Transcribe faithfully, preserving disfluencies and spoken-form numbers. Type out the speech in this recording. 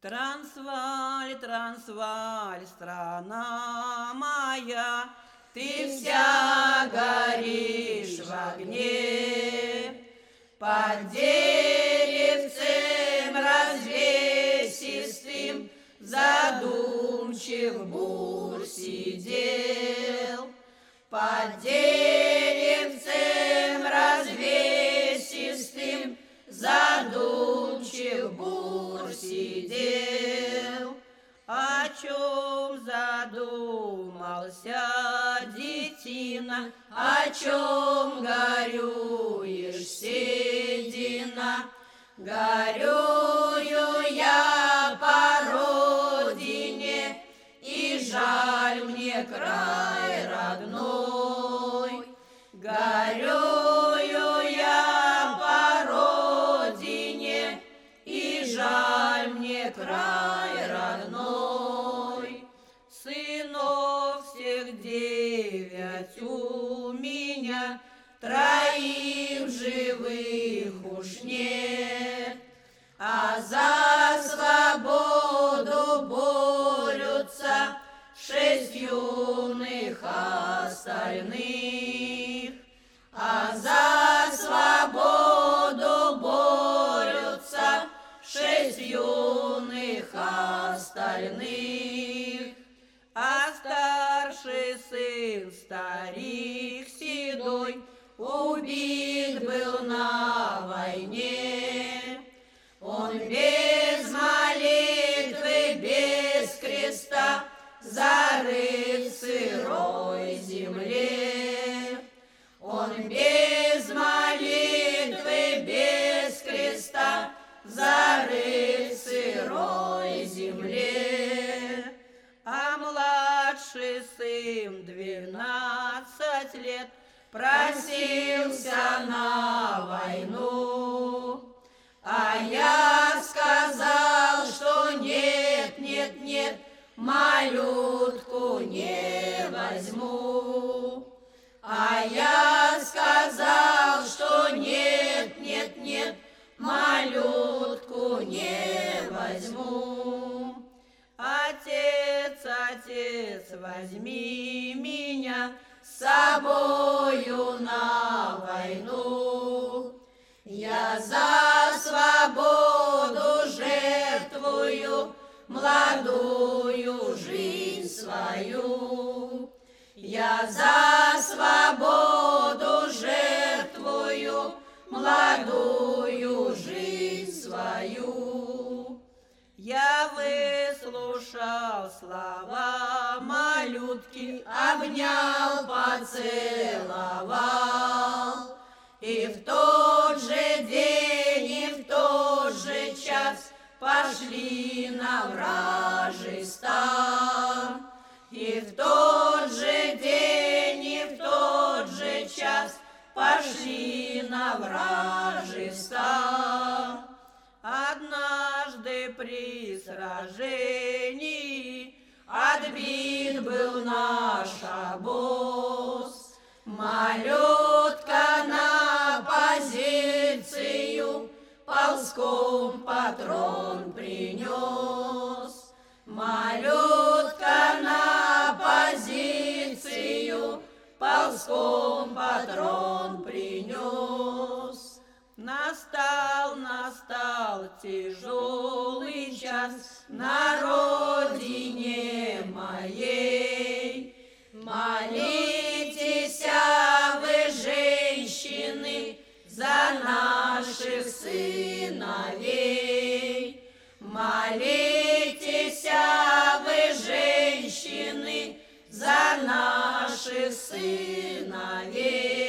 Трансвааль, Трансвааль, страна моя, ты вся горишь в огне. Под деревцем развесистым задумчив бур сидел. Под деревцем развесистым задумчив бур сидел. О чем задумался, детина, о чем горюешь, седина? Горюю я по родине, и жаль мне край родной. Горюю я по родине, и жаль мне край родной. Сынов всех девять у меня, троих живых уж нет, а за свободу борются шесть юных остальных. А за свободу борются шесть юных остальных. А старший сын, старик седой, убит был на войне. Он без молитвы, без креста зарыт в сырой земле. Он без молитвы, без креста зарыт в сырой земле. А младший сын двенадцать лет просился на войну. А я сказал, что нет, нет, нет, малютку не возьму. А я сказал, что нет, нет, нет, малютку не возьму. Отец, отец, возьми меня с собою на войну. Я за свободу жертвую молодую жизнь свою. Я за свободу жертвую молодую жизнь свою. Я выслушал слова малютки, обнял, поцеловал. И в тот же день, и в тот же час пошли на вражий стан. И в тот же день, и в тот же час пошли на вражий стан. Однажды при сражении отбит был наш обоз. Малютка на позицию ползком патрон принес. Малютка на позицию ползком патрон принес. Настал, настал тяжелый час на родине моей. Молитесь, вы, женщины, за наших сыновей. Молитесь, вы, женщины, за наших сыновей.